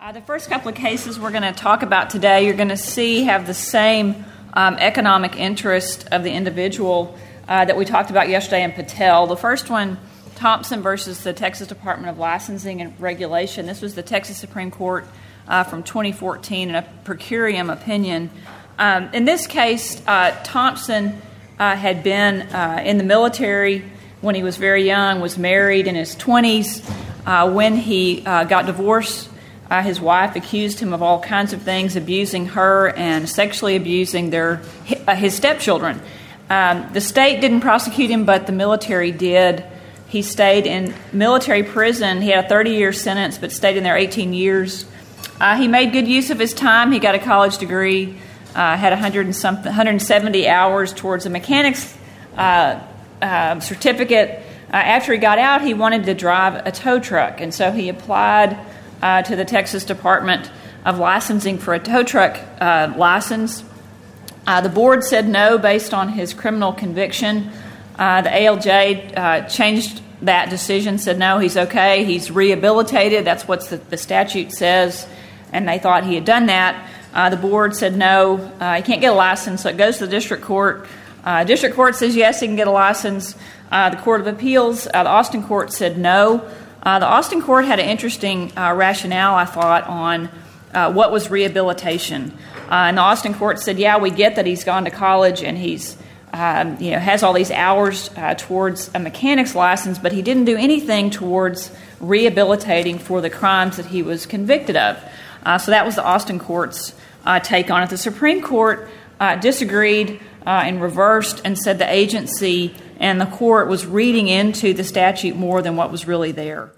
The first couple of cases we're going to talk about today, you're going to see have the same economic interest of the individual that we talked about yesterday in Patel. The first one, Thompson versus the Texas Department of Licensing and Regulation. This was the Texas Supreme Court from 2014 in a per curiam opinion. In this case, Thompson had been in the military when he was very young, was married in his 20s. When he got divorced, his wife accused him of all kinds of things, abusing her and sexually abusing his stepchildren. The state didn't prosecute him, but the military did. He stayed in military prison. He had a 30-year sentence, but stayed in there 18 years. He made good use of his time. He got a college degree, had 170 hours towards a mechanics certificate. After he got out, he wanted to drive a tow truck, and so he applied to the Texas Department of Licensing for a tow truck license. The board said no based on his criminal conviction. The ALJ changed that decision, said no, he's okay, he's rehabilitated, that's what the statute says, and they thought he had done that. The board said no, he can't get a license, so it goes to the district court. District court says yes, he can get a license. The Court of Appeals, the Austin court said no. The Austin court had an interesting rationale, I thought, on what was rehabilitation. And the Austin court said, yeah, we get that he's gone to college and he's has all these hours towards a mechanics license, but he didn't do anything towards rehabilitating for the crimes that he was convicted of. So that was the Austin court's take on it. The Supreme Court disagreed and reversed and said the agency and the court was reading into the statute more than what was really there.